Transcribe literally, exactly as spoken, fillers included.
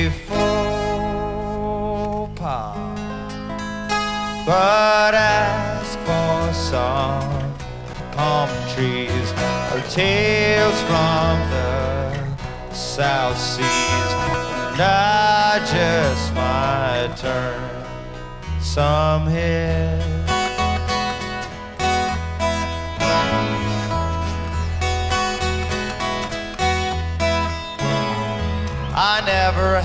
a faux pas, but ask for some palm trees or tales from the South Seas, and I just might turn some head. I never